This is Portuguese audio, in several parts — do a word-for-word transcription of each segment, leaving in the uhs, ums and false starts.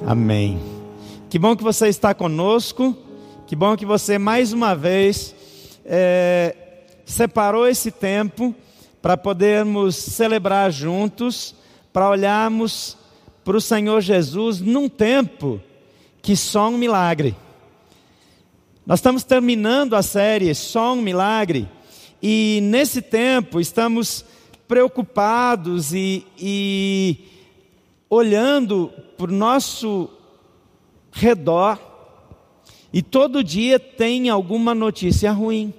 Amém. Que bom que você está conosco. Que bom que você mais uma vez é, separou esse tempo para podermos celebrar juntos, para olharmos para o Senhor Jesus num tempo que só um milagre. Nós estamos terminando a série Só um Milagre, e nesse tempo estamos preocupados e, e olhando para o nosso redor, e todo dia tem alguma notícia ruim.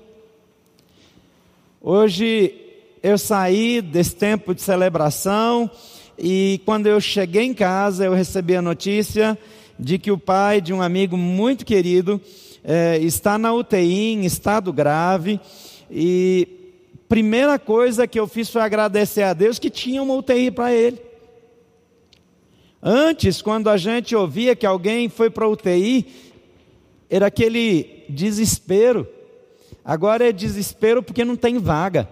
Hoje eu saí desse tempo de celebração, e quando eu cheguei em casa eu recebi a notícia de que o pai de um amigo muito querido É, está na U T I, em estado grave, e primeira coisa que eu fiz foi agradecer a Deus que tinha uma U T I para ele. Antes, quando a gente ouvia que alguém foi para a U T I, era aquele desespero. Agora é desespero porque não tem vaga.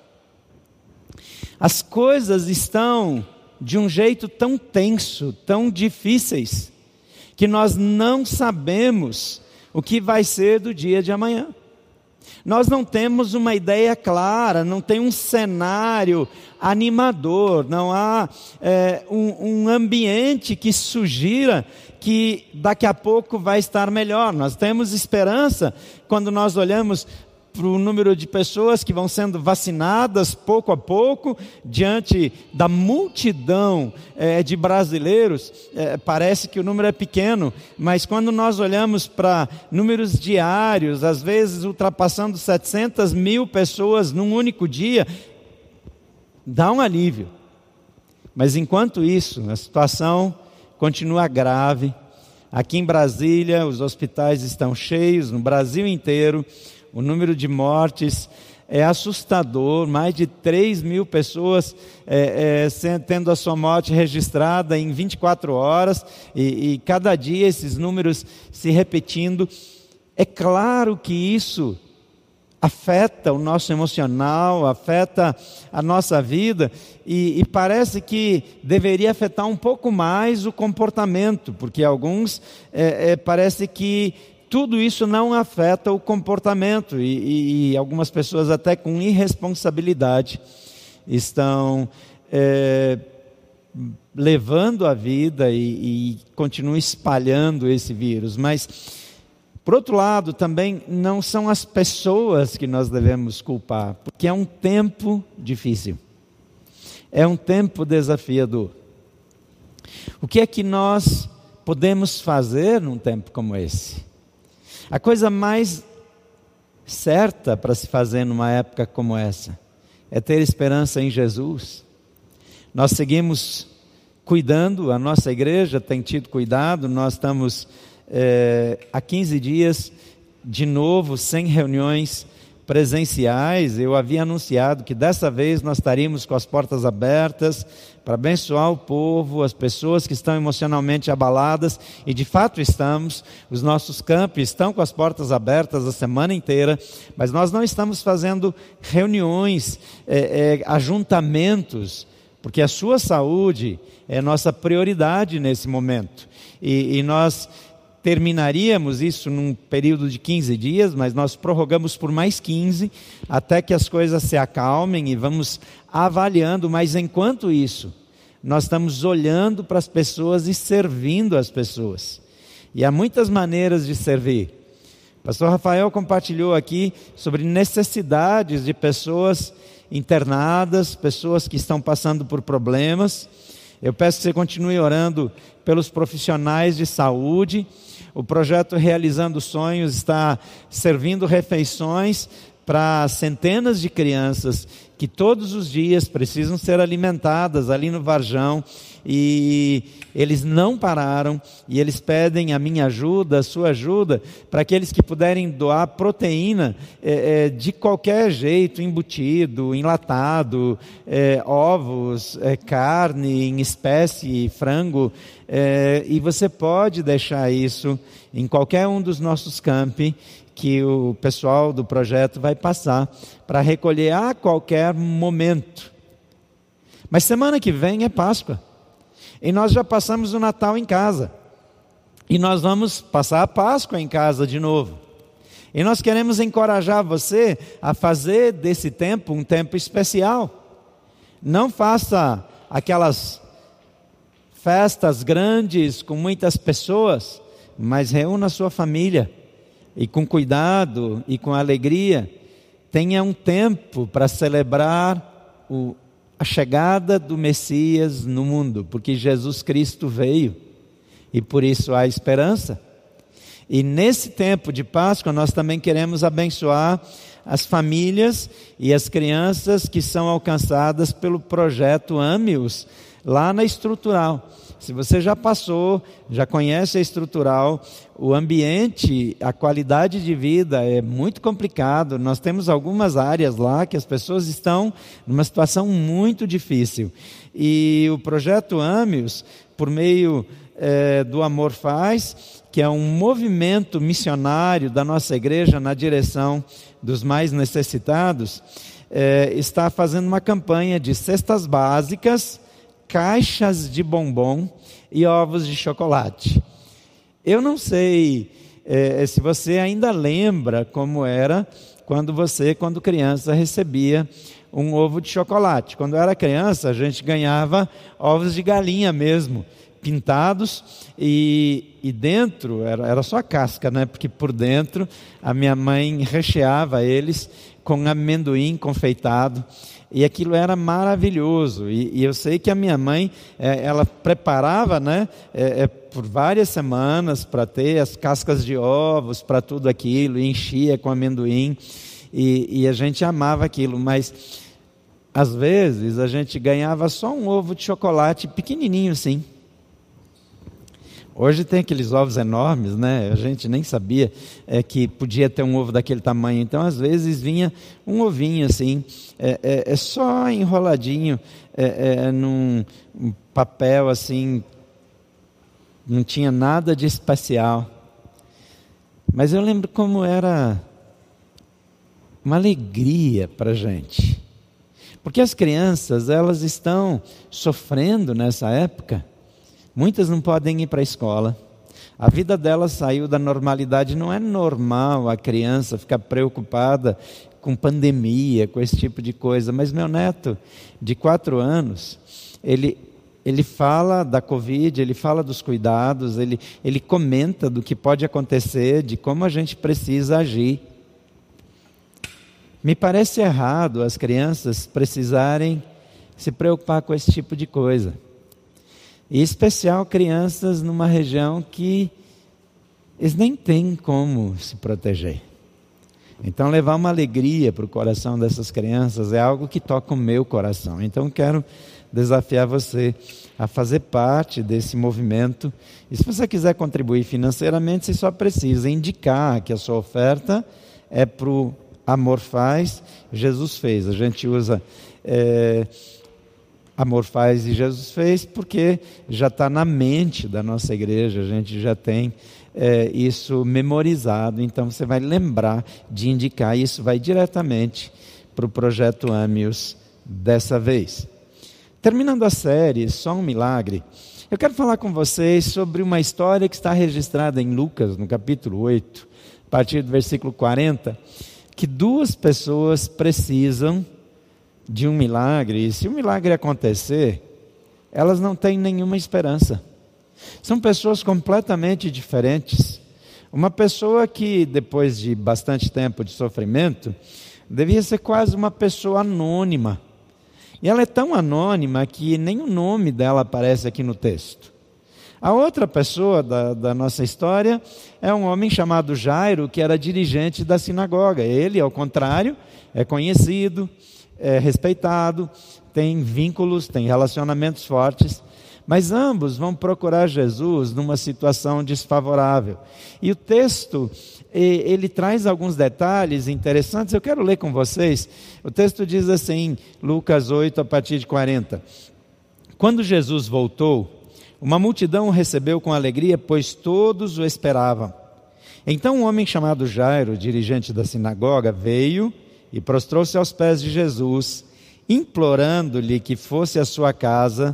As coisas estão de um jeito tão tenso, tão difíceis, que nós não sabemos o que vai ser do dia de amanhã. Nós não temos uma ideia clara, não tem um cenário animador, não há é, um, um ambiente que sugira que daqui a pouco vai estar melhor. Nós temos esperança quando nós olhamos para o número de pessoas que vão sendo vacinadas pouco a pouco, diante da multidão é, de brasileiros. É, parece que o número é pequeno, mas quando nós olhamos para números diários, às vezes ultrapassando setecentas mil pessoas num único dia, dá um alívio. Mas enquanto isso, a situação continua grave. Aqui em Brasília, os hospitais estão cheios, no Brasil inteiro. O número de mortes é assustador, mais de três mil pessoas é, é, tendo a sua morte registrada em vinte e quatro horas, e, e cada dia esses números se repetindo. É claro que isso afeta o nosso emocional, afeta a nossa vida, e, e parece que deveria afetar um pouco mais o comportamento, porque alguns é, é, parece que tudo isso não afeta o comportamento, e, e, e algumas pessoas até com irresponsabilidade estão é, levando a vida e, e continuam espalhando esse vírus. Mas, por outro lado, também não são as pessoas que nós devemos culpar, porque é um tempo difícil, é um tempo desafiador. O que é que nós podemos fazer num tempo como esse? A coisa mais certa para se fazer numa época como essa é ter esperança em Jesus. Nós seguimos cuidando, a nossa igreja tem tido cuidado. Nós estamos é, há quinze dias de novo sem reuniões presenciais. Eu havia anunciado que dessa vez nós estaríamos com as portas abertas para abençoar o povo, as pessoas que estão emocionalmente abaladas, e de fato estamos. Os nossos campi estão com as portas abertas a semana inteira, mas nós não estamos fazendo reuniões, é, é, ajuntamentos, porque a sua saúde é nossa prioridade nesse momento, e, e nós terminaríamos isso num período de quinze dias, mas nós prorrogamos por mais quinze, até que as coisas se acalmem, e vamos avaliando. Mas enquanto isso, nós estamos olhando para as pessoas e servindo as pessoas. E há muitas maneiras de servir. O pastor Rafael compartilhou aqui sobre necessidades de pessoas internadas, pessoas que estão passando por problemas. Eu peço que você continue orando pelos profissionais de saúde. O projeto Realizando Sonhos está servindo refeições para centenas de crianças que todos os dias precisam ser alimentadas ali no Varjão, e eles não pararam, e eles pedem a minha ajuda, a sua ajuda, para aqueles que puderem doar proteína é, é, de qualquer jeito, embutido, enlatado, é, ovos, é, carne em espécie, frango, é, e você pode deixar isso em qualquer um dos nossos campi, que o pessoal do projeto vai passar para recolher a qualquer momento. Mas semana que vem é Páscoa, e nós já passamos o Natal em casa. E nós vamos passar a Páscoa em casa de novo. E nós queremos encorajar você a fazer desse tempo um tempo especial. Não faça aquelas festas grandes com muitas pessoas, mas reúna a sua família e com cuidado e com alegria. Tenha um tempo para celebrar o, a chegada do Messias no mundo, porque Jesus Cristo veio e por isso há esperança. E nesse tempo de Páscoa nós também queremos abençoar as famílias e as crianças que são alcançadas pelo projeto Ame-os, lá na Estrutural. Se você já passou, já conhece a Estrutural, o ambiente, a qualidade de vida é muito complicado. Nós temos algumas áreas lá que as pessoas estão numa situação muito difícil. E o projeto Ame-os, por meio é, do Amor Faz, que é um movimento missionário da nossa igreja na direção dos mais necessitados, é, está fazendo uma campanha de cestas básicas, caixas de bombom e ovos de chocolate. Eu não sei é, se você ainda lembra como era quando você, quando criança, recebia um ovo de chocolate. Quando eu era criança, a gente ganhava ovos de galinha mesmo, pintados, e, e dentro, era, era só a casca, né? Porque por dentro a minha mãe recheava eles com amendoim confeitado. E aquilo era maravilhoso, e, e eu sei que a minha mãe, é, ela preparava, né, é, é, por várias semanas para ter as cascas de ovos, para tudo aquilo, e enchia com amendoim, e, e a gente amava aquilo, mas às vezes a gente ganhava só um ovo de chocolate pequenininho assim. Hoje tem aqueles ovos enormes, né? A gente nem sabia é, que podia ter um ovo daquele tamanho. Então, às vezes, vinha um ovinho assim, é, é, é só enroladinho é, é, num um papel assim, não tinha nada de especial. Mas eu lembro como era uma alegria para a gente. Porque as crianças, elas estão sofrendo nessa época. Muitas não podem ir para a escola. A vida delas saiu da normalidade. Não é normal a criança ficar preocupada com pandemia, com esse tipo de coisa. Mas meu neto, de quatro anos, ele, ele fala da Covid, ele fala dos cuidados, ele, ele comenta do que pode acontecer, de como a gente precisa agir. Me parece errado as crianças precisarem se preocupar com esse tipo de coisa. Em especial crianças numa região que eles nem têm como se proteger. Então levar uma alegria para o coração dessas crianças é algo que toca o meu coração. Então quero desafiar você a fazer parte desse movimento. E se você quiser contribuir financeiramente, você só precisa indicar que a sua oferta é para o Amor Faz, Jesus Fez. A gente usa... É, Amor Faz e Jesus Fez, porque já está na mente da nossa igreja, a gente já tem é, isso memorizado, então você vai lembrar de indicar, e isso vai diretamente para o projeto Ame-os dessa vez. Terminando a série, Só um Milagre, eu quero falar com vocês sobre uma história que está registrada em Lucas, no capítulo oito, a partir do versículo quarenta, que duas pessoas precisam de um milagre, e se o milagre acontecer, elas não têm nenhuma esperança. São pessoas completamente diferentes. Uma pessoa que, depois de bastante tempo de sofrimento, devia ser quase uma pessoa anônima. E ela é tão anônima que nem o nome dela aparece aqui no texto. A outra pessoa da, da nossa história é um homem chamado Jairo, que era dirigente da sinagoga. Ele, ao contrário, é conhecido, é respeitado, tem vínculos, tem relacionamentos fortes, mas ambos vão procurar Jesus numa situação desfavorável. E o texto, ele traz alguns detalhes interessantes, eu quero ler com vocês. O texto diz assim, Lucas oito, a partir de quarenta. Quando Jesus voltou, uma multidão o recebeu com alegria, pois todos o esperavam. Então um homem chamado Jairo, dirigente da sinagoga, veio e prostrou-se aos pés de Jesus, implorando-lhe que fosse à sua casa,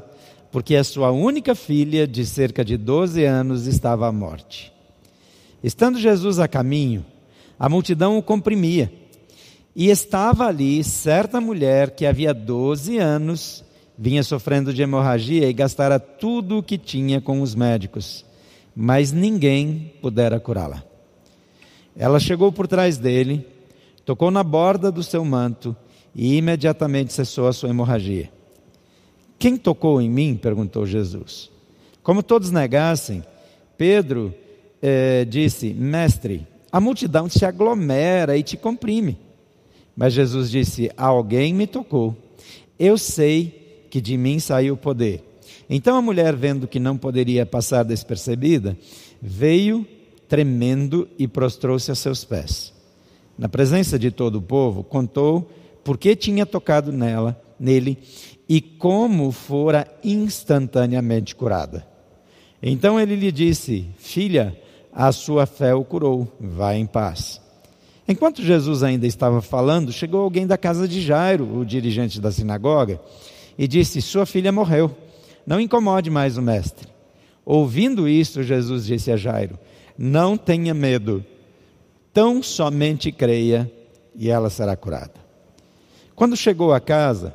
porque a sua única filha, de cerca de doze anos, estava à morte. Estando Jesus a caminho, a multidão o comprimia, e estava ali certa mulher que havia doze anos vinha sofrendo de hemorragia e gastara tudo o que tinha com os médicos, mas ninguém pudera curá-la. Ela chegou por trás dele, tocou na borda do seu manto e imediatamente cessou a sua hemorragia. Quem tocou em mim? Perguntou Jesus. Como todos negassem, Pedro eh, disse: Mestre, a multidão se aglomera e te comprime. Mas Jesus disse: alguém me tocou. Eu sei que de mim saiu o poder. Então a mulher, vendo que não poderia passar despercebida, veio tremendo e prostrou-se a seus pés. Na presença de todo o povo, contou por que tinha tocado nela, nele, e como fora instantaneamente curada. Então ele lhe disse: filha, a sua fé o curou, vá em paz. Enquanto Jesus ainda estava falando, chegou alguém da casa de Jairo, o dirigente da sinagoga, e disse: sua filha morreu, não incomode mais o mestre. Ouvindo isso, Jesus disse a Jairo: não tenha medo, tão somente creia e ela será curada. Quando chegou à casa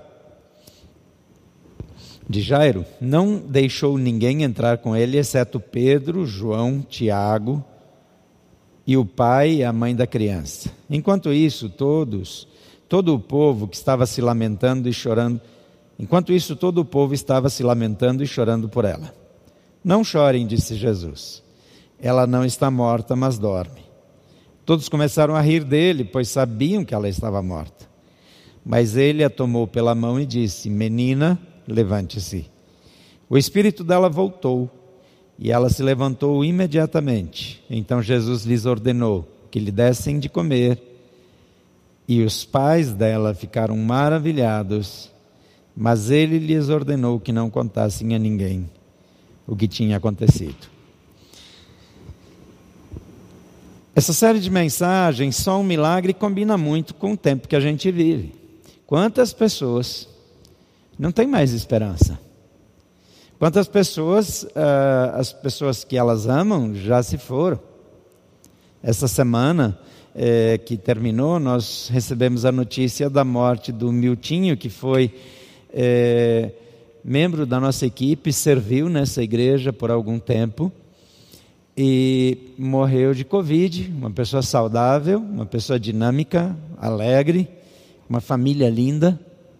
de Jairo, não deixou ninguém entrar com ele, exceto Pedro, João, Tiago e o pai e a mãe da criança. Enquanto isso, todos, todo o povo que estava se lamentando e chorando, enquanto isso, todo o povo estava se lamentando e chorando por ela. Não chorem, disse Jesus. Ela não está morta, mas dorme. Todos começaram a rir dele, pois sabiam que ela estava morta. Mas ele a tomou pela mão e disse: menina, levante-se. O espírito dela voltou e ela se levantou imediatamente. Então Jesus lhes ordenou que lhe dessem de comer, e os pais dela ficaram maravilhados, mas ele lhes ordenou que não contassem a ninguém o que tinha acontecido. Essa série de mensagens, só um milagre, combina muito com o tempo que a gente vive. Quantas pessoas não têm mais esperança? Quantas pessoas, uh, as pessoas que elas amam, já se foram? Essa semana eh, que terminou, nós recebemos a notícia da morte do Miltinho, que foi eh, membro da nossa equipe, serviu nessa igreja por algum tempo e morreu de Covid. Uma pessoa saudável, uma pessoa dinâmica, alegre, uma família linda.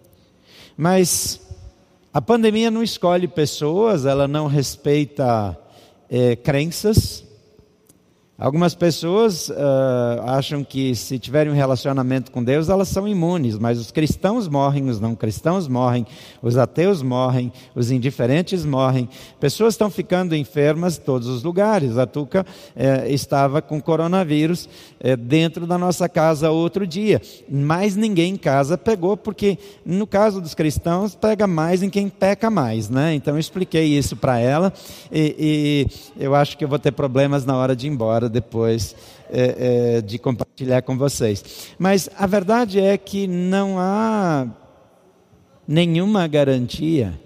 Mas a pandemia não escolhe pessoas, ela não respeita é, crenças. Algumas pessoas uh, acham que se tiverem um relacionamento com Deus, elas são imunes, mas os cristãos morrem, os não cristãos morrem, os ateus morrem, os indiferentes morrem. Pessoas estão ficando enfermas em todos os lugares. A Tuca eh, estava com coronavírus eh, dentro da nossa casa outro dia, mas ninguém em casa pegou, porque no caso dos cristãos, pega mais em quem peca mais, né? Então eu expliquei isso para ela e, e eu acho que eu vou ter problemas na hora de ir embora, depois é, é, de compartilhar com vocês. Mas a verdade é que não há nenhuma garantia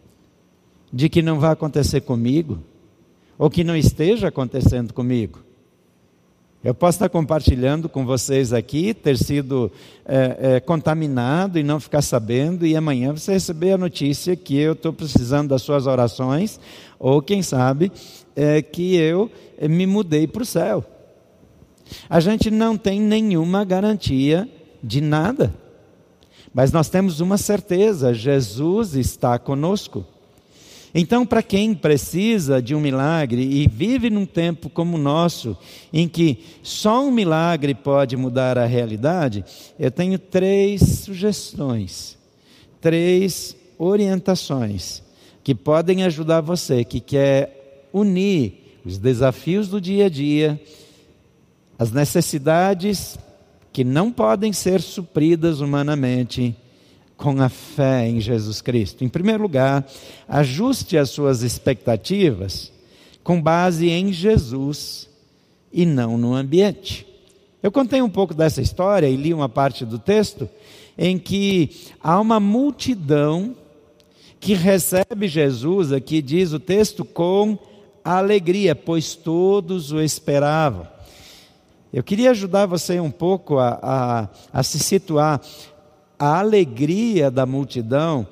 de que não vai acontecer comigo, ou que não esteja acontecendo comigo. Eu posso estar compartilhando com vocês aqui, ter sido é, é, contaminado e não ficar sabendo, e amanhã você receber a notícia que eu estou precisando das suas orações, ou quem sabe é, que eu me mudei para o céu. A gente não tem nenhuma garantia de nada, mas nós temos uma certeza: Jesus está conosco. Então, para quem precisa de um milagre e vive num tempo como o nosso, em que só um milagre pode mudar a realidade, eu tenho três sugestões, três orientações que podem ajudar você que quer unir os desafios do dia a dia, as necessidades que não podem ser supridas humanamente, com a fé em Jesus Cristo. Em primeiro lugar, ajuste as suas expectativas com base em Jesus e não no ambiente. Eu contei um pouco dessa história e li uma parte do texto em que há uma multidão que recebe Jesus, aqui diz o texto, com alegria, pois todos o esperavam. Eu queria ajudar você um pouco a, a, a se situar. A alegria da multidão,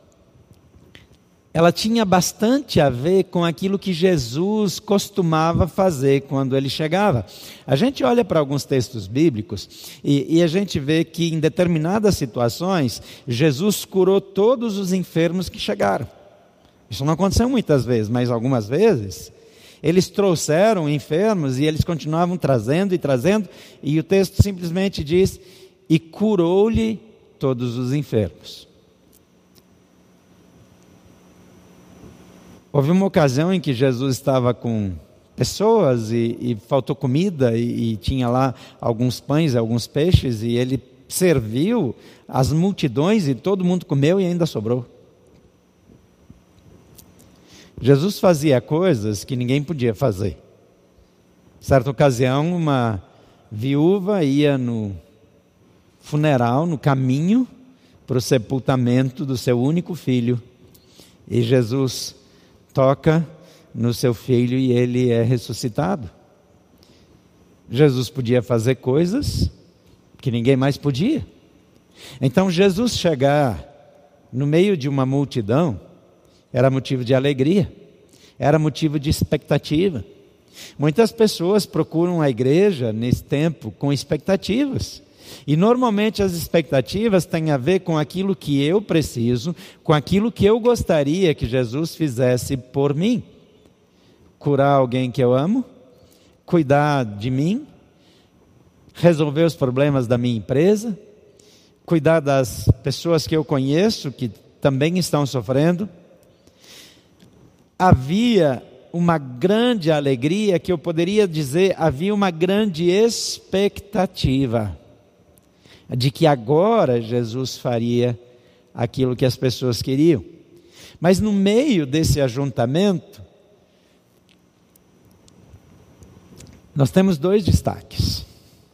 ela tinha bastante a ver com aquilo que Jesus costumava fazer quando ele chegava. A gente olha para alguns textos bíblicos e, e a gente vê que em determinadas situações, Jesus curou todos os enfermos que chegaram. Isso não aconteceu muitas vezes, mas algumas vezes, eles trouxeram enfermos e eles continuavam trazendo e trazendo, e o texto simplesmente diz, e curou-lhe todos os enfermos. Houve uma ocasião em que Jesus estava com pessoas e, e faltou comida e, e tinha lá alguns pães, alguns peixes, e ele serviu as multidões e todo mundo comeu e ainda sobrou. Jesus fazia coisas que ninguém podia fazer. Certa ocasião, uma viúva ia no funeral, no caminho para o sepultamento do seu único filho, e Jesus toca no seu filho e ele é ressuscitado. Jesus podia fazer coisas que ninguém mais podia. Então Jesus chegar no meio de uma multidão era motivo de alegria, era motivo de expectativa. Muitas pessoas procuram a igreja nesse tempo com expectativas. E normalmente as expectativas têm a ver com aquilo que eu preciso, com aquilo que eu gostaria que Jesus fizesse por mim. Curar alguém que eu amo, cuidar de mim, resolver os problemas da minha empresa, cuidar das pessoas que eu conheço que também estão sofrendo. Havia uma grande alegria, que eu poderia dizer, havia uma grande expectativa de que agora Jesus faria aquilo que as pessoas queriam. Mas no meio desse ajuntamento, nós temos dois destaques.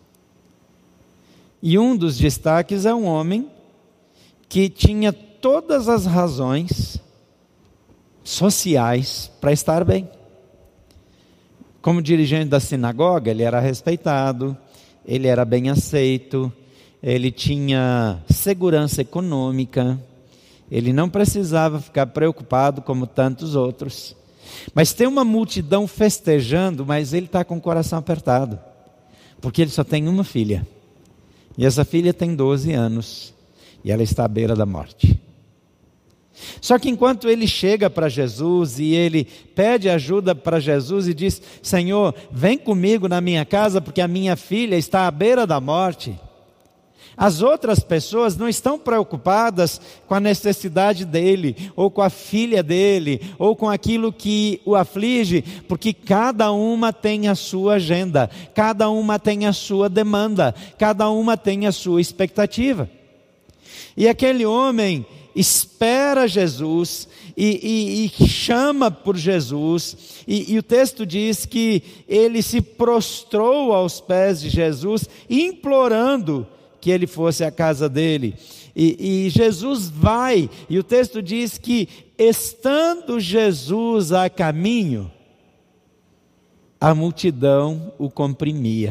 E um dos destaques é um homem que tinha todas as razões sociais para estar bem. Como dirigente da sinagoga, ele era respeitado, ele era bem aceito, ele tinha segurança econômica, ele não precisava ficar preocupado como tantos outros. Mas tem uma multidão festejando, mas ele está com o coração apertado, porque ele só tem uma filha, e essa filha tem doze anos, e ela está à beira da morte. Só que enquanto ele chega para Jesus e ele pede ajuda para Jesus e diz, Senhor, vem comigo na minha casa, porque a minha filha está à beira da morte, as outras pessoas não estão preocupadas com a necessidade dele, ou com a filha dele, ou com aquilo que o aflige, porque cada uma tem a sua agenda, cada uma tem a sua demanda, cada uma tem a sua expectativa. E aquele homem espera Jesus e, e, e chama por Jesus, e, e o texto diz que ele se prostrou aos pés de Jesus, implorando que ele fosse à casa dele, e, e Jesus vai, e o texto diz que estando Jesus a caminho, a multidão o comprimia.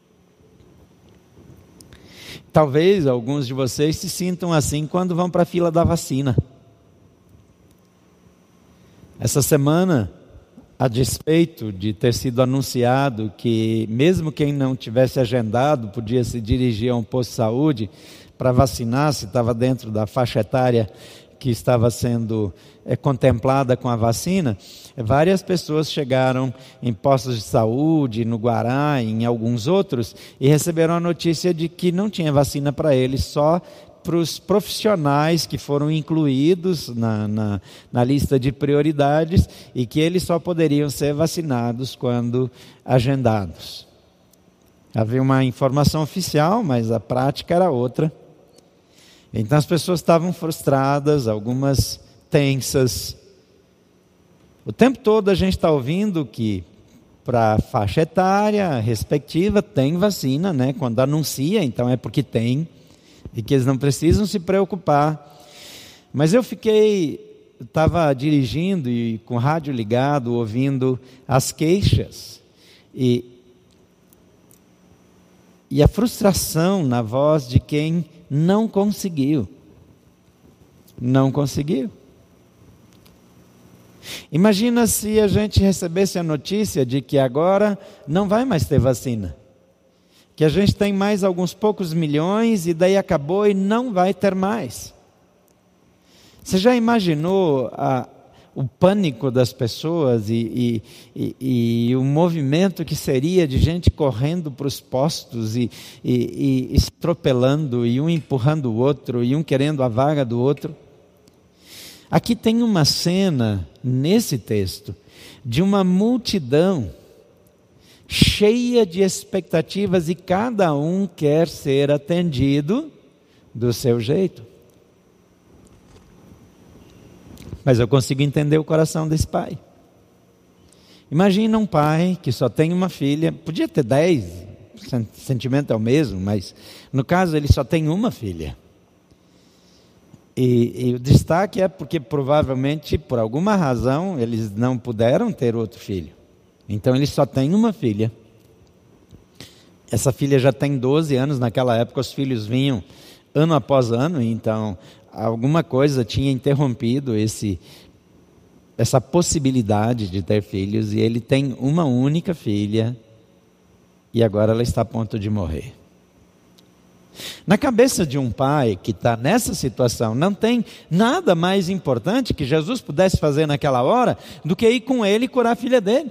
Talvez alguns de vocês se sintam assim quando vão para a fila da vacina. Essa semana, a despeito de ter sido anunciado que mesmo quem não tivesse agendado podia se dirigir a um posto de saúde para vacinar, se estava dentro da faixa etária que estava sendo é, contemplada com a vacina, várias pessoas chegaram em postos de saúde, no Guará, em alguns outros, e receberam a notícia de que não tinha vacina para eles, só para os profissionais que foram incluídos na, na, na lista de prioridades, e que eles só poderiam ser vacinados quando agendados. Havia uma informação oficial, mas a prática era outra. Então as pessoas estavam frustradas, algumas tensas. O tempo todo a gente está ouvindo que para a faixa etária respectiva tem vacina, né? Quando anuncia, então é porque tem, e que eles não precisam se preocupar. Mas eu fiquei estava dirigindo e com o rádio ligado, ouvindo as queixas e, e a frustração na voz de quem não conseguiu. Não conseguiu. Imagina se a gente recebesse a notícia de que agora não vai mais ter vacina. Que a gente tem mais alguns poucos milhões e daí acabou e não vai ter mais. Você já imaginou a, o pânico das pessoas e, e, e, e o movimento que seria de gente correndo para os postos e, e, e estropelando, e um empurrando o outro, e um querendo a vaga do outro? Aqui tem uma cena, nesse texto, de uma multidão cheia de expectativas e cada um quer ser atendido do seu jeito. Mas eu consigo entender o coração desse pai. Imagina um pai que só tem uma filha, podia ter dez, o sentimento é o mesmo, mas no caso ele só tem uma filha. E, e o destaque é porque provavelmente, por alguma razão, eles não puderam ter outro filho. Então ele só tem uma filha. Essa filha já tem doze anos, naquela época os filhos vinham ano após ano, então alguma coisa tinha interrompido esse, essa possibilidade de ter filhos, e ele tem uma única filha, e agora ela está a ponto de morrer. Na cabeça de um pai que está nessa situação, não tem nada mais importante que Jesus pudesse fazer naquela hora do que ir com ele e curar a filha dele.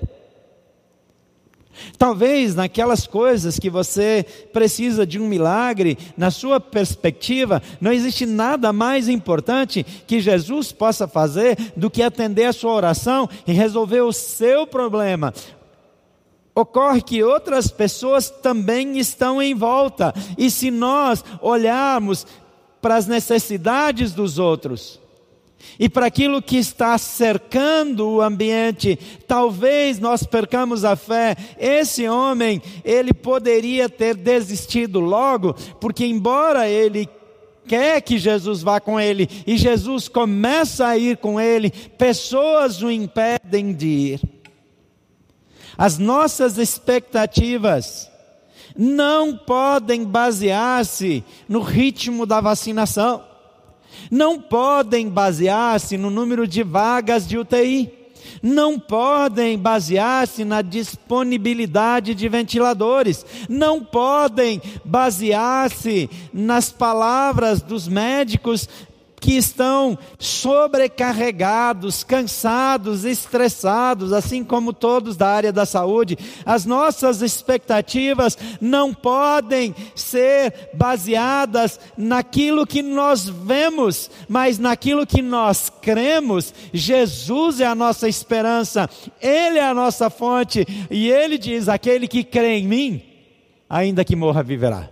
Talvez naquelas coisas que você precisa de um milagre, na sua perspectiva, não existe nada mais importante que Jesus possa fazer do que atender a sua oração e resolver o seu problema. Ocorre que outras pessoas também estão em volta, e se nós olharmos para as necessidades dos outros e para aquilo que está cercando o ambiente, talvez nós percamos a fé. Esse homem, ele poderia ter desistido logo, porque embora ele quer que Jesus vá com ele, e Jesus começa a ir com ele, pessoas o impedem de ir. As nossas expectativas não podem basear-se no ritmo da vacinação, não podem basear-se no número de vagas de U T I, não podem basear-se na disponibilidade de ventiladores, não podem basear-se nas palavras dos médicos que estão sobrecarregados, cansados, estressados, assim como todos da área da saúde. As nossas expectativas não podem ser baseadas naquilo que nós vemos, mas naquilo que nós cremos. Jesus é a nossa esperança, Ele é a nossa fonte, e Ele diz: aquele que crê em mim, ainda que morra, viverá.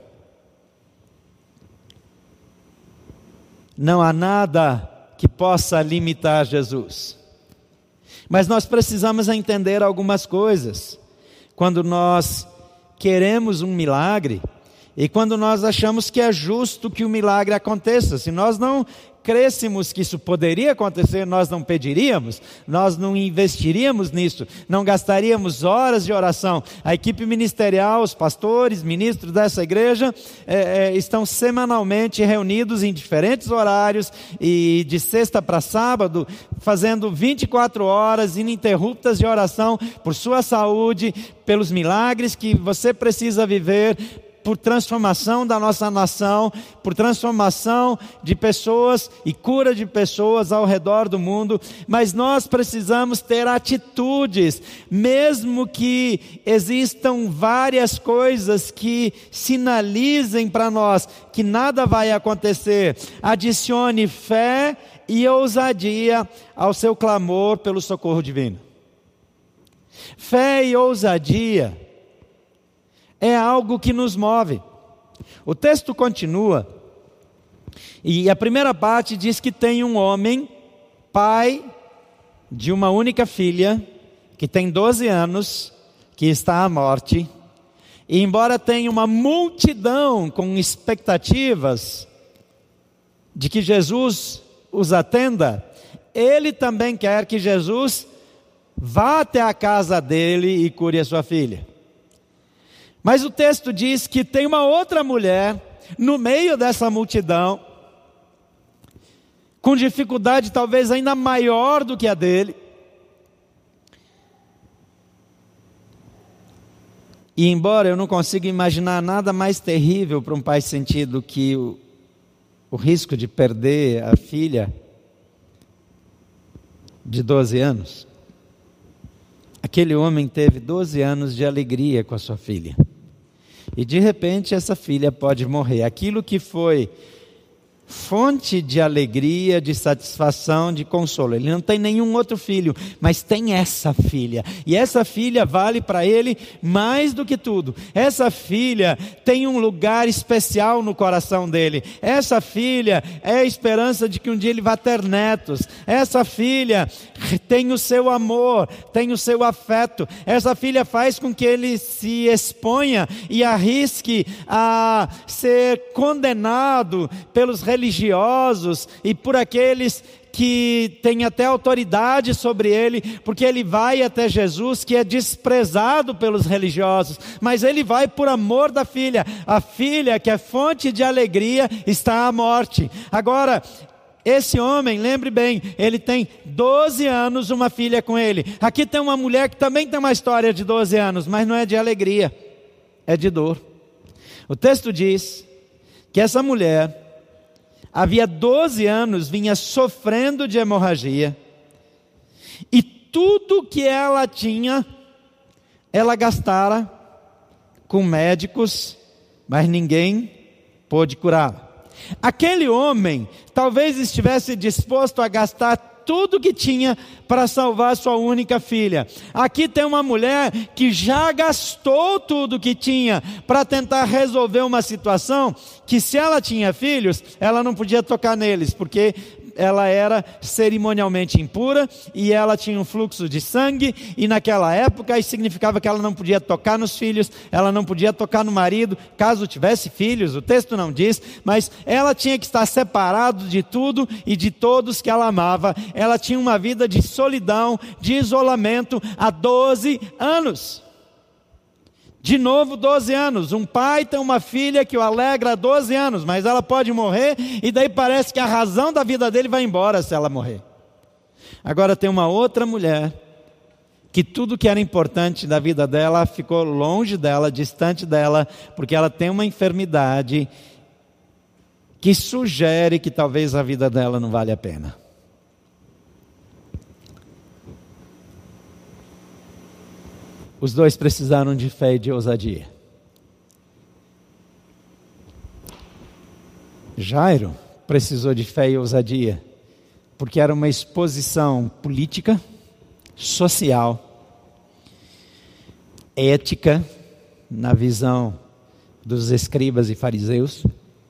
Não há nada que possa limitar Jesus. Mas nós precisamos entender algumas coisas. Quando nós queremos um milagre, e quando nós achamos que é justo que o milagre aconteça, se nós não crêssemos que isso poderia acontecer, nós não pediríamos, nós não investiríamos nisso, não gastaríamos horas de oração. A equipe ministerial, os pastores, ministros dessa igreja é, é, estão semanalmente reunidos em diferentes horários, e de sexta para sábado, fazendo vinte e quatro horas ininterruptas de oração por sua saúde, pelos milagres que você precisa viver, por transformação da nossa nação, por transformação de pessoas e cura de pessoas ao redor do mundo. Mas nós precisamos ter atitudes, mesmo que existam várias coisas que sinalizem para nós que nada vai acontecer. Adicione fé e ousadia ao seu clamor pelo socorro divino. Fé e ousadia é algo que nos move. O texto continua, e a primeira parte diz que tem um homem, pai de uma única filha, que tem doze anos, que está à morte, e embora tenha uma multidão com expectativas de que Jesus os atenda, ele também quer que Jesus vá até a casa dele e cure a sua filha. Mas o texto diz que tem uma outra mulher no meio dessa multidão, com dificuldade talvez ainda maior do que a dele. E embora eu não consiga imaginar nada mais terrível para um pai sentir do que o, o risco de perder a filha de doze anos, aquele homem teve doze anos de alegria com a sua filha. E de repente essa filha pode morrer. Aquilo que foi fonte de alegria, de satisfação, de consolo. Ele não tem nenhum outro filho, mas tem essa filha. E essa filha vale para ele mais do que tudo. Essa filha tem um lugar especial no coração dele. Essa filha é a esperança de que um dia ele vá ter netos. Essa filha tem o seu amor, tem o seu afeto. Essa filha faz com que ele se exponha e arrisque a ser condenado pelos religiosos religiosos e por aqueles que têm até autoridade sobre ele, porque ele vai até Jesus, que é desprezado pelos religiosos, mas ele vai por amor da filha. A filha, que é fonte de alegria, está à morte. Agora, esse homem, lembre bem, ele tem doze anos, uma filha com ele. Aqui tem uma mulher que também tem uma história de doze anos, mas não é de alegria, é de dor. O texto diz que essa mulher havia doze anos, vinha sofrendo de hemorragia, e tudo que ela tinha, ela gastara com médicos, mas ninguém pôde curá-la. Aquele homem talvez estivesse disposto a gastar tudo que tinha para salvar sua única filha. Aqui tem uma mulher que já gastou tudo que tinha para tentar resolver uma situação que, se ela tinha filhos, ela não podia tocar neles, porque ela era cerimonialmente impura e ela tinha um fluxo de sangue, e naquela época isso significava que ela não podia tocar nos filhos, ela não podia tocar no marido, caso tivesse filhos. O texto não diz, mas ela tinha que estar separada de tudo e de todos que ela amava. Ela tinha uma vida de solidão, de isolamento há doze anos. De novo, doze anos. Um pai tem uma filha que o alegra há doze anos, mas ela pode morrer, e daí parece que a razão da vida dele vai embora se ela morrer. Agora tem uma outra mulher, que tudo que era importante da vida dela ficou longe dela, distante dela, porque ela tem uma enfermidade que sugere que talvez a vida dela não vale a pena. Os dois precisaram de fé e de ousadia. Jairo precisou de fé e ousadia, porque era uma exposição política, social, ética, na visão dos escribas e fariseus.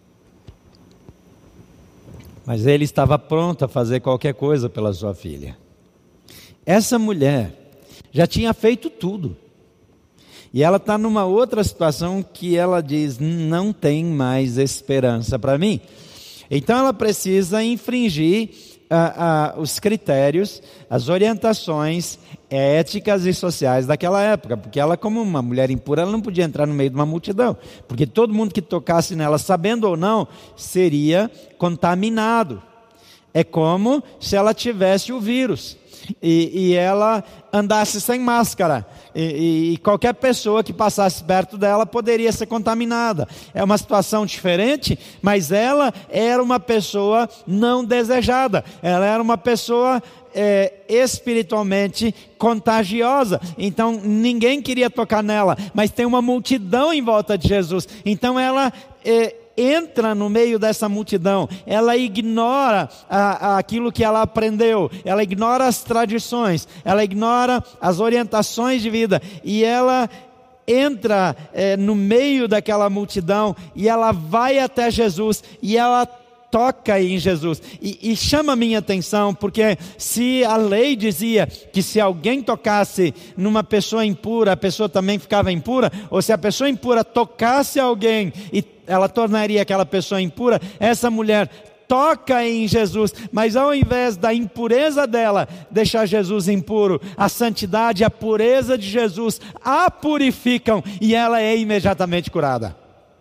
Mas ele estava pronto a fazer qualquer coisa pela sua filha. Essa mulher já tinha feito tudo. E ela está numa outra situação que ela diz: não tem mais esperança para mim. Então ela precisa infringir ah, ah, os critérios, as orientações éticas e sociais daquela época. Porque ela, como uma mulher impura, ela não podia entrar no meio de uma multidão. Porque todo mundo que tocasse nela, sabendo ou não, seria contaminado. É como se ela tivesse o vírus. E, e ela andasse sem máscara, e, e qualquer pessoa que passasse perto dela poderia ser contaminada. É uma situação diferente, mas ela era uma pessoa não desejada, ela era uma pessoa é, espiritualmente contagiosa, então ninguém queria tocar nela, mas tem uma multidão em volta de Jesus, então ela é, entra no meio dessa multidão, ela ignora a, a, aquilo que ela aprendeu, ela ignora as tradições, ela ignora as orientações de vida, e ela entra é, no meio daquela multidão, e ela vai até Jesus, e ela toca em Jesus, e, e chama a minha atenção, porque se a lei dizia que se alguém tocasse numa pessoa impura, a pessoa também ficava impura, ou se a pessoa impura tocasse alguém e ela tornaria aquela pessoa impura, essa mulher toca em Jesus, mas ao invés da impureza dela deixar Jesus impuro, a santidade e a pureza de Jesus a purificam e ela é imediatamente curada.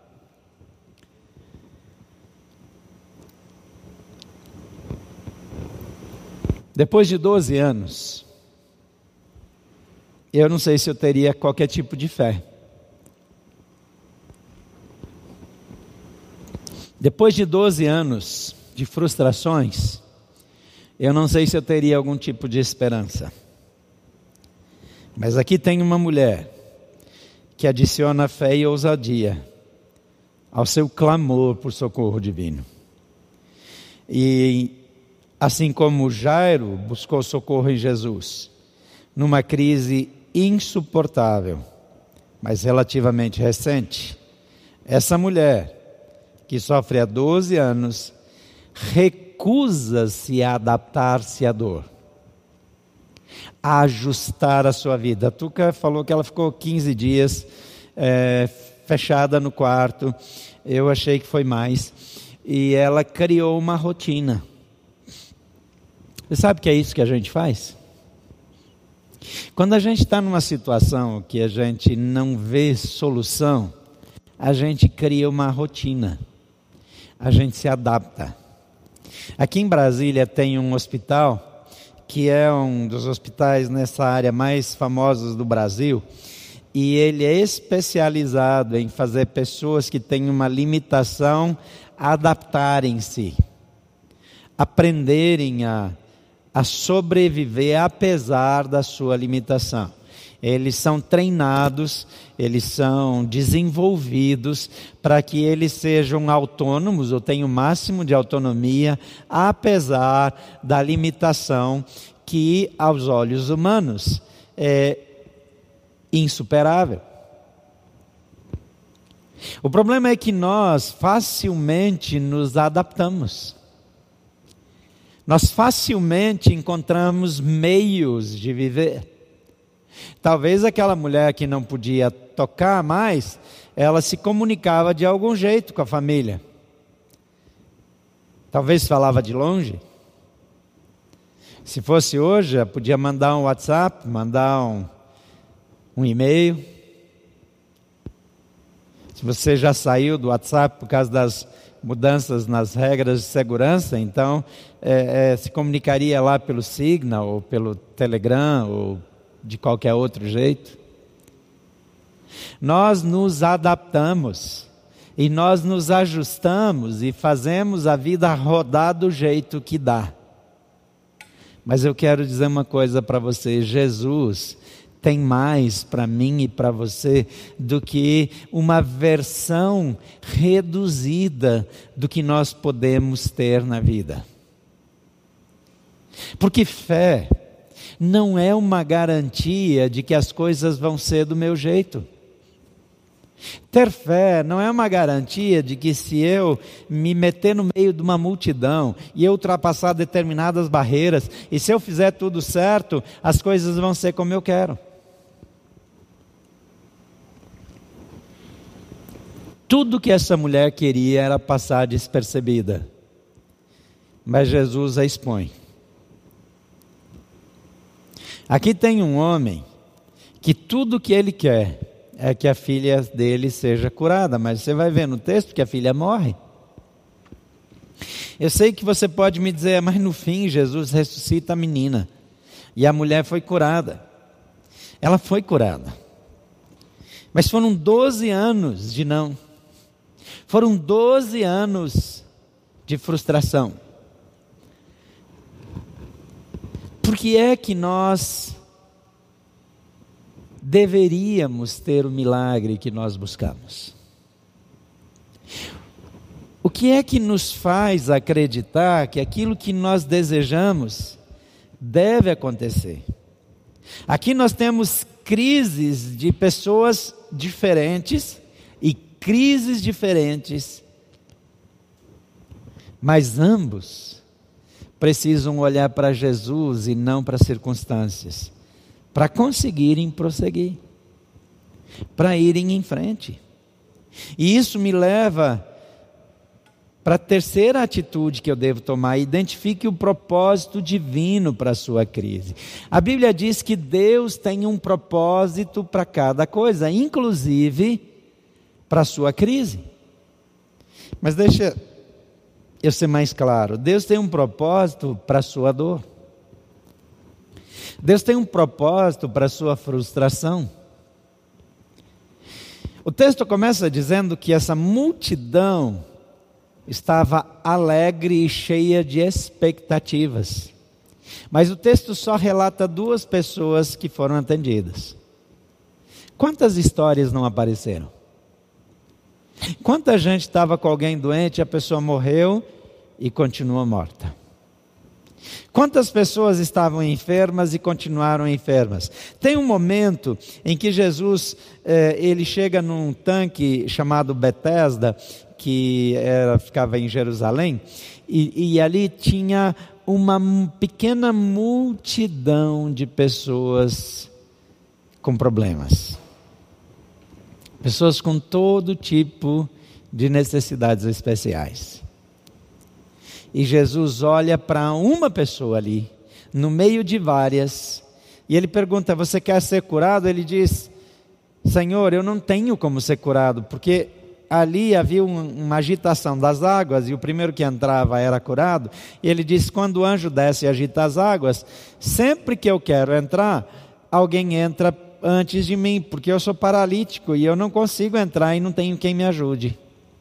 Depois de doze anos, eu não sei se eu teria qualquer tipo de fé. Depois de doze anos de frustrações, eu não sei se eu teria algum tipo de esperança. Mas aqui tem uma mulher que adiciona fé e ousadia ao seu clamor por socorro divino. E assim como Jairo buscou socorro em Jesus, numa crise insuportável, mas relativamente recente, essa mulher, que sofre há doze anos, recusa-se a adaptar-se à dor, a ajustar a sua vida. A Tuca falou que ela ficou quinze dias é, fechada no quarto, eu achei que foi mais, e ela criou uma rotina. Você sabe que é isso que a gente faz? Quando a gente está numa situação que a gente não vê solução, a gente cria uma rotina. A gente se adapta. Aqui em Brasília tem um hospital, que é um dos hospitais nessa área mais famosos do Brasil, e ele é especializado em fazer pessoas que têm uma limitação adaptarem-se, aprenderem a, a sobreviver apesar da sua limitação. Eles são treinados, eles são desenvolvidos para que eles sejam autônomos ou tenham o máximo de autonomia, apesar da limitação que aos olhos humanos é insuperável. O problema é que nós facilmente nos adaptamos. Nós facilmente encontramos meios de viver. Talvez aquela mulher que não podia tocar mais, ela se comunicava de algum jeito com a família. Talvez falava de longe. Se fosse hoje, ela podia mandar um WhatsApp, mandar um, um e-mail. Se você já saiu do WhatsApp por causa das mudanças nas regras de segurança, então é, é, se comunicaria lá pelo Signal, ou pelo Telegram, ou de qualquer outro jeito. Nós nos adaptamos e nós nos ajustamos e fazemos a vida rodar do jeito que dá. Mas eu quero dizer uma coisa para você: Jesus tem mais para mim e para você do que uma versão reduzida do que nós podemos ter na vida. Porque fé não é uma garantia de que as coisas vão ser do meu jeito. Ter fé não é uma garantia de que se eu me meter no meio de uma multidão e eu ultrapassar determinadas barreiras, e se eu fizer tudo certo, as coisas vão ser como eu quero. Tudo que essa mulher queria era passar despercebida, mas Jesus a expõe. Aqui tem um homem que tudo que ele quer é que a filha dele seja curada, mas você vai ver no texto que a filha morre. Eu sei que você pode me dizer, mas no fim Jesus ressuscita a menina e a mulher foi curada. Ela foi curada, mas foram doze anos de não, foram doze anos de frustração. Por que é que nós deveríamos ter o milagre que nós buscamos? O que é que nos faz acreditar que aquilo que nós desejamos deve acontecer? Aqui nós temos crises de pessoas diferentes e crises diferentes, mas ambos precisam olhar para Jesus e não para as circunstâncias, para conseguirem prosseguir, para irem em frente. E isso me leva para a terceira atitude que eu devo tomar: identifique o propósito divino para a sua crise. A Bíblia diz que Deus tem um propósito para cada coisa, inclusive para a sua crise. Mas deixa eu ser mais claro: Deus tem um propósito para a sua dor. Deus tem um propósito para a sua frustração. O texto começa dizendo que essa multidão estava alegre e cheia de expectativas. Mas o texto só relata duas pessoas que foram atendidas. Quantas histórias não apareceram? Quanta gente estava com alguém doente, a pessoa morreu e continua morta? Quantas pessoas estavam enfermas e continuaram enfermas? Tem um momento em que Jesus eh, ele chega num tanque chamado Betesda, que era, ficava em Jerusalém, e, e ali tinha uma pequena multidão de pessoas com problemas. Pessoas com todo tipo de necessidades especiais. E Jesus olha para uma pessoa ali, no meio de várias, e ele pergunta: você quer ser curado? Ele diz: Senhor, eu não tenho como ser curado, porque ali havia um, uma agitação das águas, e o primeiro que entrava era curado. E ele diz: quando o anjo desce e agita as águas, sempre que eu quero entrar, alguém entra antes de mim, porque eu sou paralítico e eu não consigo entrar e não tenho quem me ajude.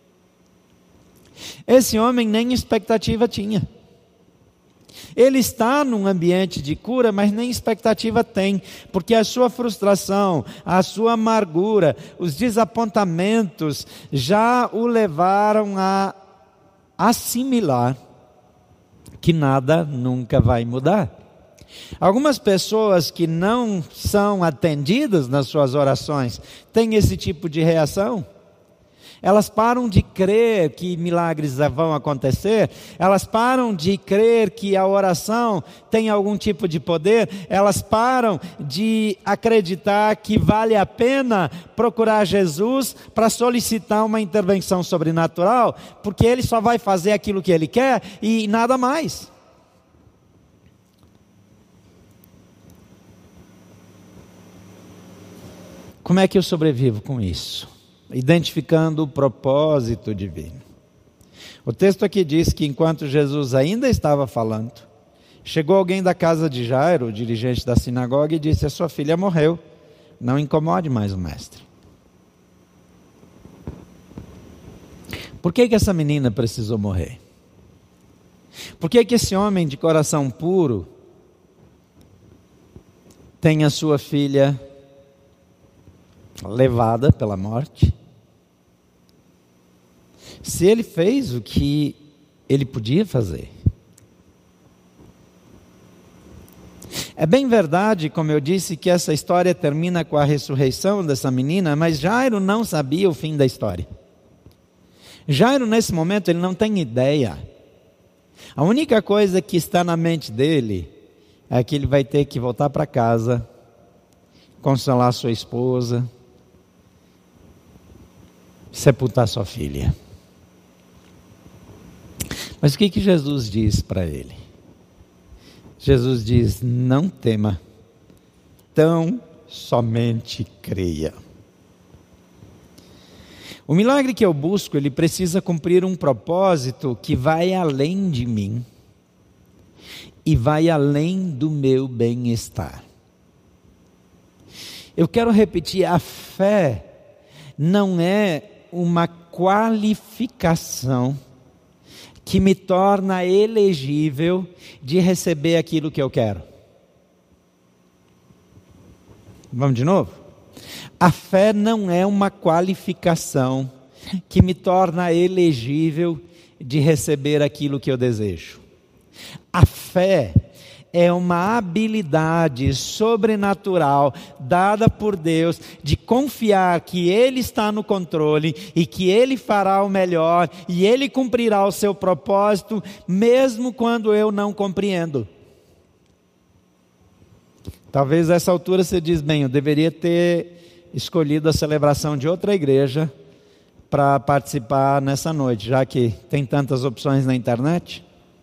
Esse homem nem expectativa tinha. Ele está num ambiente de cura, mas nem expectativa tem, porque a sua frustração, a sua amargura, os desapontamentos já o levaram a assimilar que nada nunca vai mudar. Algumas pessoas que não são atendidas nas suas orações têm esse tipo de reação. Elas param de crer que milagres vão acontecer, elas param de crer que a oração tem algum tipo de poder, elas param de acreditar que vale a pena procurar Jesus para solicitar uma intervenção sobrenatural, porque Ele só vai fazer aquilo que Ele quer e nada mais. Como é que eu sobrevivo com isso? Identificando o propósito divino. O texto aqui diz que enquanto Jesus ainda estava falando, chegou alguém da casa de Jairo, o dirigente da sinagoga, e disse: a sua filha morreu, não incomode mais o mestre. Por que que essa menina precisou morrer? Por que que esse homem de coração puro tem a sua filha levada pela morte? Se ele fez o que ele podia fazer. É bem verdade, como eu disse, que essa história termina com a ressurreição dessa menina, mas Jairo não sabia o fim da história. Jairo, nesse momento, ele não tem ideia. A única coisa que está na mente dele é que ele vai ter que voltar para casa, consolar sua esposa, sepultar sua filha. Mas o que que Jesus diz para ele? Jesus diz: não tema, tão somente creia. O milagre que eu busco, ele precisa cumprir um propósito que vai além de mim e vai além do meu bem-estar. Eu quero repetir: a fé não é uma qualificação que me torna elegível de receber aquilo que eu quero. Vamos de novo? A fé não é uma qualificação que me torna elegível de receber aquilo que eu desejo. A fé é uma habilidade sobrenatural dada por Deus de confiar que Ele está no controle e que Ele fará o melhor e Ele cumprirá o seu propósito, mesmo quando eu não compreendo. Talvez a essa altura você diz: bem, eu deveria ter escolhido a celebração de outra igreja para participar nessa noite, já que tem tantas opções na internet?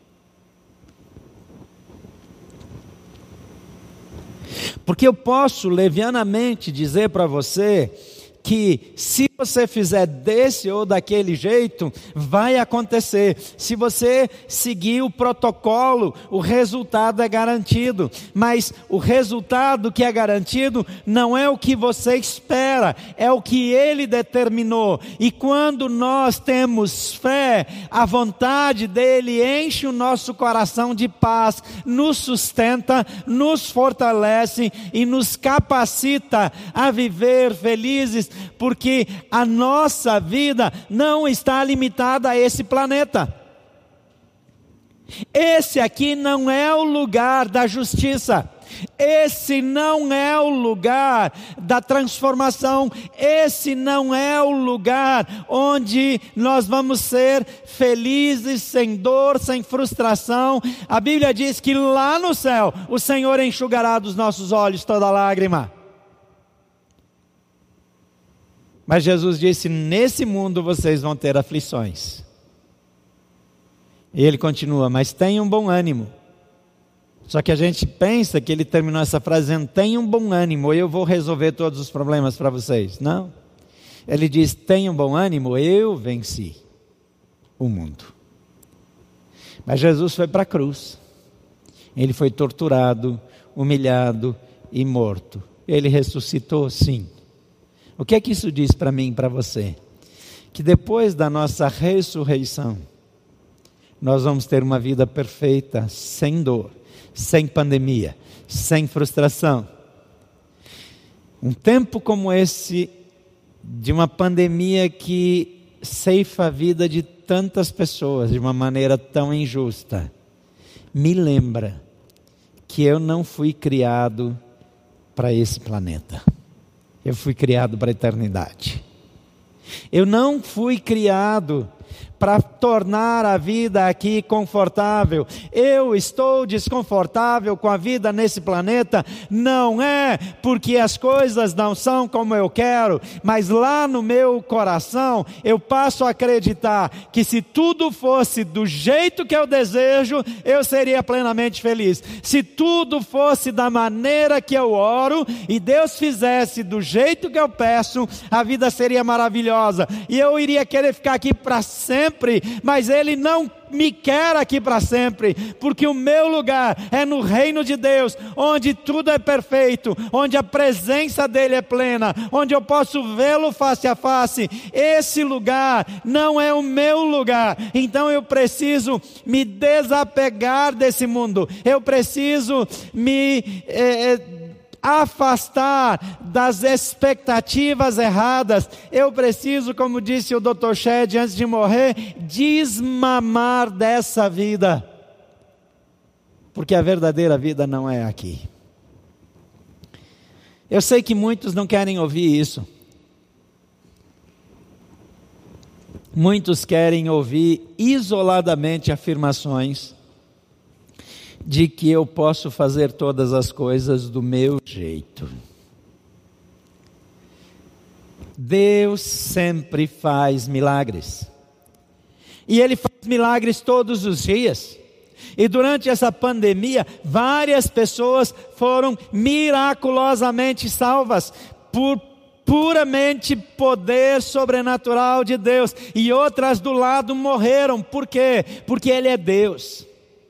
Porque eu posso levianamente dizer para você que se você fizer desse ou daquele jeito, vai acontecer. Se você seguir o protocolo, o resultado é garantido. Mas o resultado que é garantido não é o que você espera, é o que Ele determinou. E quando nós temos fé, a vontade dEle enche o nosso coração de paz, nos sustenta, nos fortalece e nos capacita a viver felizes, porque a nossa vida não está limitada a esse planeta. Esse aqui não é o lugar da justiça. Esse não é o lugar da transformação. Esse não é o lugar onde nós vamos ser felizes, sem dor, sem frustração. A Bíblia diz que lá no céu o Senhor enxugará dos nossos olhos toda lágrima. Mas Jesus disse: nesse mundo vocês vão ter aflições. E ele continua: mas tenham bom ânimo. Só que a gente pensa que ele terminou essa frase dizendo: tenham bom ânimo, eu vou resolver todos os problemas para vocês. Não. Ele diz: tenham bom ânimo, eu venci o mundo. Mas Jesus foi para a cruz. Ele foi torturado, humilhado e morto. Ele ressuscitou, sim. O que é que isso diz para mim e para você? Que depois da nossa ressurreição, nós vamos ter uma vida perfeita, sem dor, sem pandemia, sem frustração. Um tempo como esse, de uma pandemia que ceifa a vida de tantas pessoas de uma maneira tão injusta, me lembra que eu não fui criado para esse planeta. Eu fui criado para a eternidade. Eu não fui criado para tornar a vida aqui confortável. Eu estou desconfortável com a vida nesse planeta, não é porque as coisas não são como eu quero, mas lá no meu coração eu passo a acreditar que se tudo fosse do jeito que eu desejo, eu seria plenamente feliz. Se tudo fosse da maneira que eu oro e Deus fizesse do jeito que eu peço, a vida seria maravilhosa e eu iria querer ficar aqui para sempre. Mas Ele não me quer aqui para sempre, porque o meu lugar é no reino de Deus, onde tudo é perfeito, onde a presença dEle é plena, onde eu posso vê-lo face a face. Esse lugar não é o meu lugar, então eu preciso me desapegar desse mundo, eu preciso me é, afastar das expectativas erradas. Eu preciso, como disse o doutor Shedd antes de morrer, desmamar dessa vida, porque a verdadeira vida não é aqui. Eu sei que muitos não querem ouvir isso. Muitos querem ouvir isoladamente afirmações de que eu posso fazer todas as coisas do meu jeito. Deus sempre faz milagres. E Ele faz milagres todos os dias. E durante essa pandemia, várias pessoas foram miraculosamente salvas por puramente poder sobrenatural de Deus. E outras do lado morreram. Por quê? Porque Ele é Deus.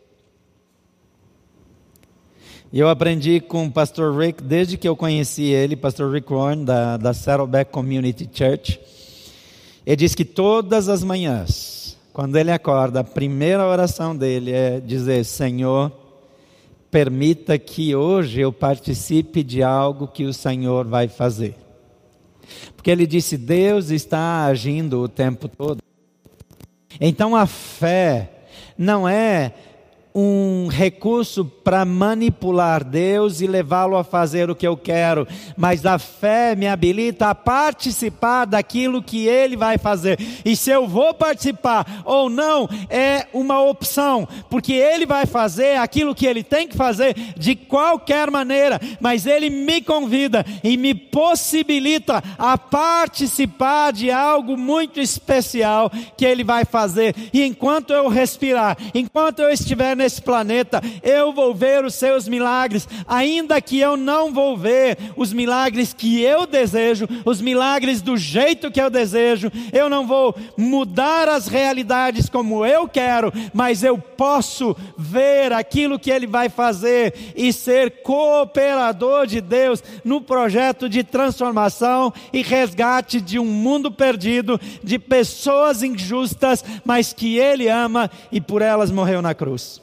E eu aprendi com o pastor Rick, desde que eu conheci ele, pastor Rick Warren, da, da Saddleback Community Church. Ele diz que todas as manhãs, quando ele acorda, a primeira oração dele é dizer: Senhor, permita que hoje eu participe de algo que o Senhor vai fazer. Porque ele disse: Deus está agindo o tempo todo. Então a fé não é um recurso para manipular Deus e levá-lo a fazer o que eu quero, mas a fé me habilita a participar daquilo que Ele vai fazer, e se eu vou participar ou não, é uma opção, porque Ele vai fazer aquilo que Ele tem que fazer, de qualquer maneira, mas Ele me convida e me possibilita a participar de algo muito especial que Ele vai fazer, e enquanto eu respirar, enquanto eu estiver nesse planeta, eu vou ver os seus milagres, ainda que eu não vou ver os milagres que eu desejo, os milagres do jeito que eu desejo, eu não vou mudar as realidades como eu quero, mas eu posso ver aquilo que Ele vai fazer e ser cooperador de Deus no projeto de transformação e resgate de um mundo perdido, de pessoas injustas, mas que Ele ama e por elas morreu na cruz.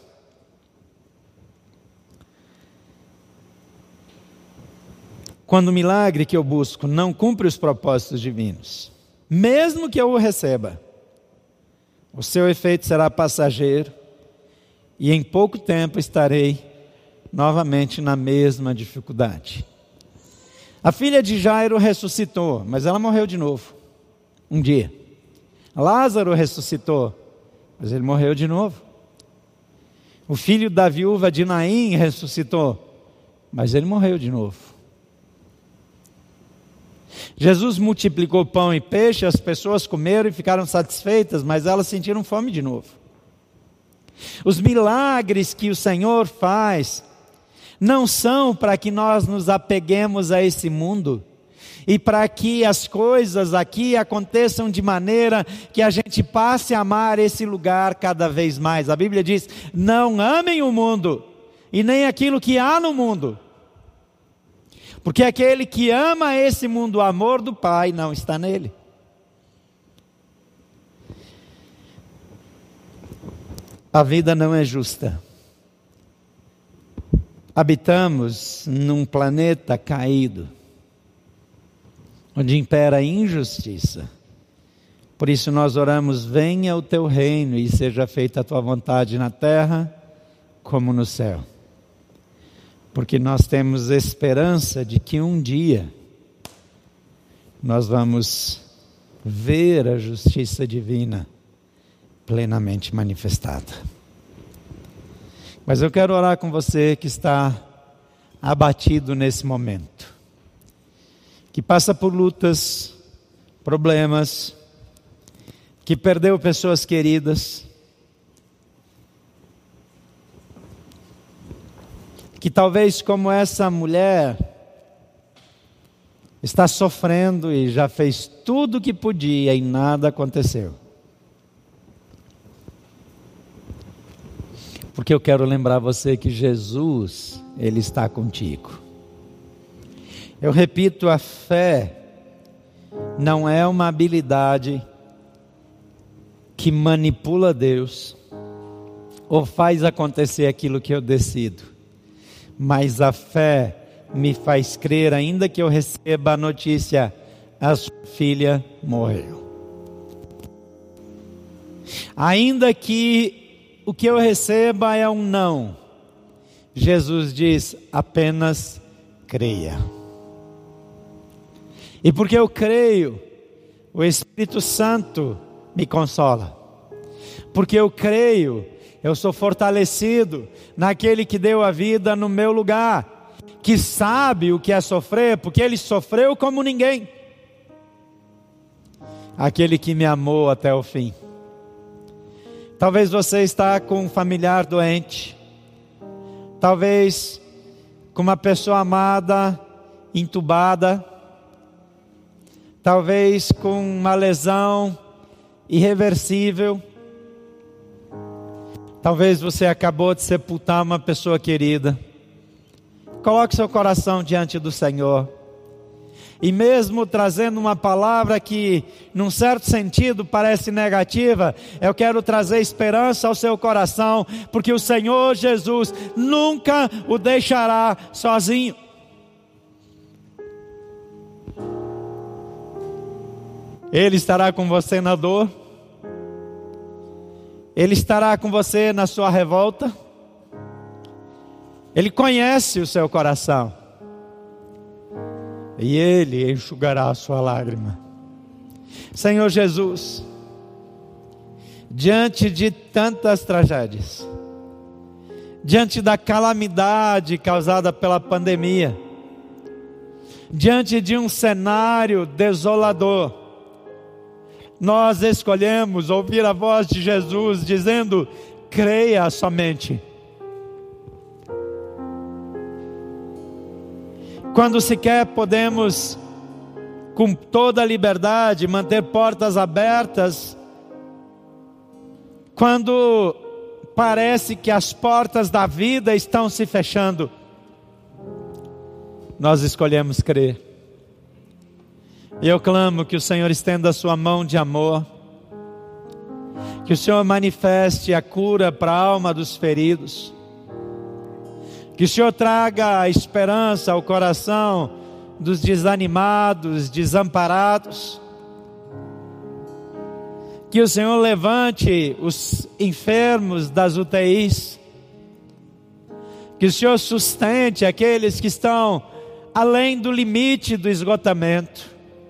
Quando o milagre que eu busco não cumpre os propósitos divinos, mesmo que eu o receba, o seu efeito será passageiro e em pouco tempo estarei novamente na mesma dificuldade. A filha de Jairo ressuscitou, mas ela morreu de novo, um dia. Lázaro ressuscitou, mas ele morreu de novo. O filho da viúva de Naim ressuscitou, mas ele morreu de novo. Jesus multiplicou pão e peixe, as pessoas comeram e ficaram satisfeitas, mas elas sentiram fome de novo. Os milagres que o Senhor faz não são para que nós nos apeguemos a esse mundo e para que as coisas aqui aconteçam de maneira que a gente passe a amar esse lugar cada vez mais. A Bíblia diz: não amem o mundo e nem aquilo que há no mundo. Porque aquele que ama esse mundo, o amor do Pai não está nele. A vida não é justa. Habitamos num planeta caído, onde impera a injustiça. Por isso nós oramos: venha o teu reino e seja feita a tua vontade na terra como no céu. Porque nós temos esperança de que um dia nós vamos ver a justiça divina plenamente manifestada. Mas eu quero orar com você que está abatido nesse momento, que passa por lutas, problemas, que perdeu pessoas queridas, que talvez como essa mulher está sofrendo e já fez tudo o que podia e nada aconteceu. Porque eu quero lembrar você que Jesus, Ele está contigo. Eu repito, a fé não é uma habilidade que manipula Deus ou faz acontecer aquilo que eu decido. Mas a fé me faz crer, ainda que eu receba a notícia: a sua filha morreu. Ainda que o que eu receba é um não, Jesus diz: apenas creia. E porque eu creio, o Espírito Santo me consola. Porque eu creio, eu sou fortalecido naquele que deu a vida no meu lugar, que sabe o que é sofrer, porque Ele sofreu como ninguém. Aquele que me amou até o fim. Talvez você está com um familiar doente, talvez com uma pessoa amada entubada, talvez com uma lesão irreversível. Talvez você acabou de sepultar uma pessoa querida. Coloque seu coração diante do Senhor. E mesmo trazendo uma palavra que, num certo sentido, parece negativa, eu quero trazer esperança ao seu coração, porque o Senhor Jesus nunca o deixará sozinho. Ele estará com você na dor. Ele estará com você na sua revolta. Ele conhece o seu coração. E Ele enxugará a sua lágrima. Senhor Jesus, diante de tantas tragédias, diante da calamidade causada pela pandemia, diante de um cenário desolador, nós escolhemos ouvir a voz de Jesus dizendo: creia somente. Quando sequer podemos, com toda a liberdade, manter portas abertas, quando parece que as portas da vida estão se fechando, nós escolhemos crer. E eu clamo que o Senhor estenda a sua mão de amor, que o Senhor manifeste a cura para a alma dos feridos, que o Senhor traga a esperança ao coração dos desanimados, desamparados, que o Senhor levante os enfermos das U T Is, que o Senhor sustente aqueles que estão além do limite do esgotamento,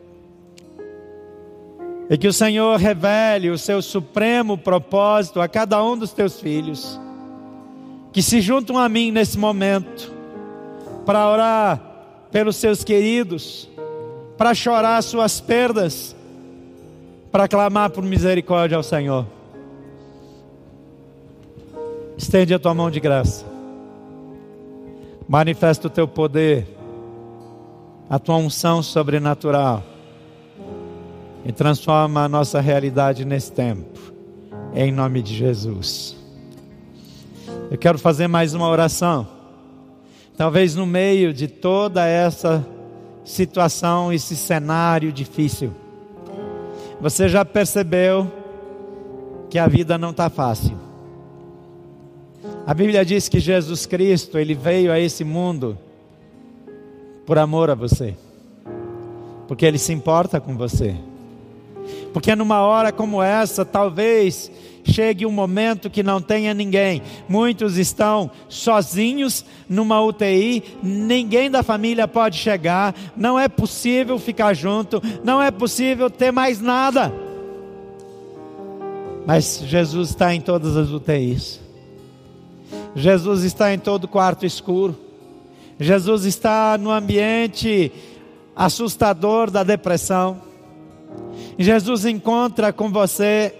e que o Senhor revele o seu supremo propósito a cada um dos teus filhos, que se juntam a mim nesse momento, para orar pelos seus queridos, para chorar suas perdas, para clamar por misericórdia ao Senhor. Estende a tua mão de graça, manifesta o teu poder, a tua unção sobrenatural, e transforma a nossa realidade nesse tempo, em nome de Jesus. Eu quero fazer mais uma oração. Talvez no meio de toda essa situação, esse cenário difícil, você já percebeu que a vida não está fácil. A Bíblia diz que Jesus Cristo, Ele veio a esse mundo por amor a você, porque Ele se importa com você, porque numa hora como essa, talvez chegue um momento que não tenha ninguém. Muitos estão sozinhos numa U T I, ninguém da família pode chegar, não é possível ficar junto, não é possível ter mais nada. Mas Jesus está em todas as U T Is. Jesus está em todo quarto escuro. Jesus está no ambiente assustador da depressão. Jesus encontra com você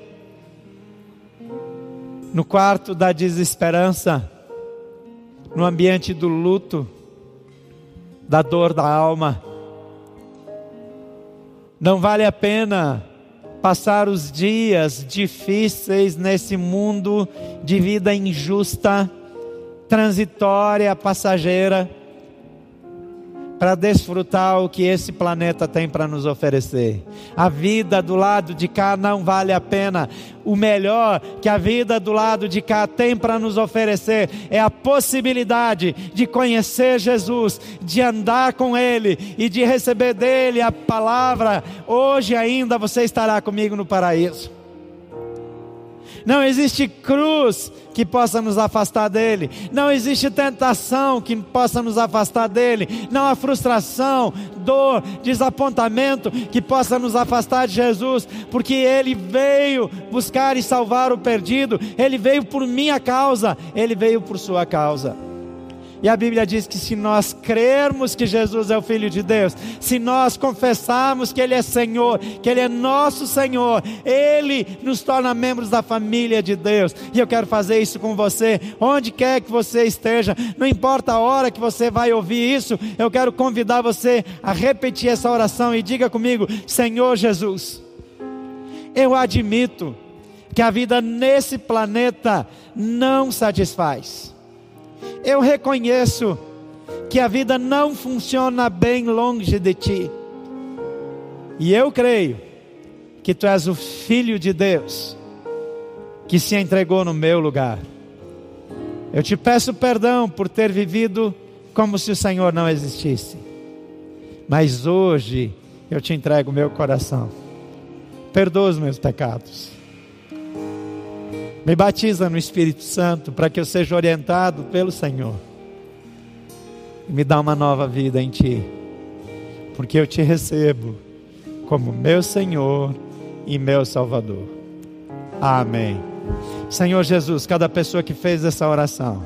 no quarto da desesperança, no ambiente do luto, da dor da alma. Não vale a pena passar os dias difíceis nesse mundo de vida injusta, transitória, passageira, para desfrutar o que esse planeta tem para nos oferecer. A vida do lado de cá não vale a pena. O melhor que a vida do lado de cá tem para nos oferecer é a possibilidade de conhecer Jesus, de andar com Ele e de receber dEle a palavra: hoje ainda você estará comigo no paraíso. Não existe cruz que possa nos afastar dele, não existe tentação que possa nos afastar dele, não há frustração, dor, desapontamento que possa nos afastar de Jesus, porque Ele veio buscar e salvar o perdido, Ele veio por minha causa, Ele veio por sua causa. E a Bíblia diz que se nós crermos que Jesus é o Filho de Deus, se nós confessarmos que Ele é Senhor, que Ele é nosso Senhor, Ele nos torna membros da família de Deus. E eu quero fazer isso com você, onde quer que você esteja, não importa a hora que você vai ouvir isso, eu quero convidar você a repetir essa oração e diga comigo: Senhor Jesus, eu admito que a vida nesse planeta não satisfaz. Eu reconheço que a vida não funciona bem longe de Ti. E eu creio que Tu és o Filho de Deus, que se entregou no meu lugar. Eu Te peço perdão por ter vivido como se o Senhor não existisse. Mas hoje eu Te entrego o meu coração. Perdoa os meus pecados. Me batiza no Espírito Santo para que eu seja orientado pelo Senhor. e me dá uma nova vida em Ti, porque eu Te recebo como meu Senhor e meu Salvador. Amém. Senhor Jesus, cada pessoa que fez essa oração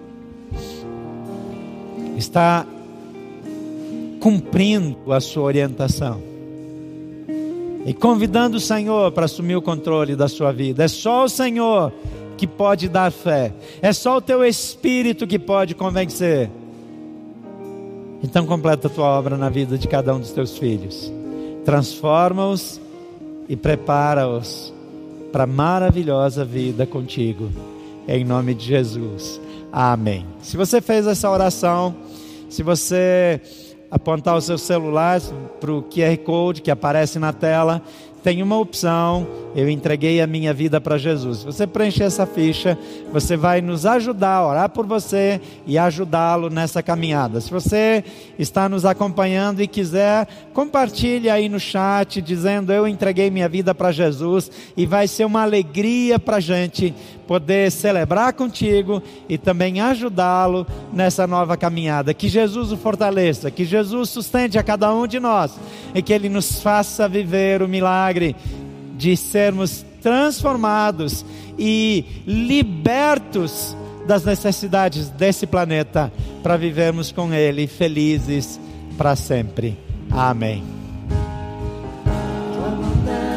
está cumprindo a sua orientação e convidando o Senhor para assumir o controle da sua vida. É só o Senhor que pode dar fé, é só o Teu Espírito que pode convencer. Então completa a Tua obra na vida de cada um dos Teus filhos, transforma-os e prepara-os para a maravilhosa vida contigo, em nome de Jesus, amém. Se você fez essa oração, se você apontar o seu celular para o Q R Code que aparece na tela, tem uma opção, eu entreguei a minha vida para Jesus. Se você preencher essa ficha, você vai nos ajudar a orar por você e ajudá-lo nessa caminhada. Se você está nos acompanhando e quiser, compartilhe aí no chat, dizendo eu entreguei minha vida para Jesus, e vai ser uma alegria para a gente poder celebrar contigo e também ajudá-lo nessa nova caminhada. Que Jesus o fortaleça, que Jesus sustente a cada um de nós e que Ele nos faça viver o milagre de sermos transformados e libertos das necessidades desse planeta para vivermos com Ele felizes para sempre. Amém.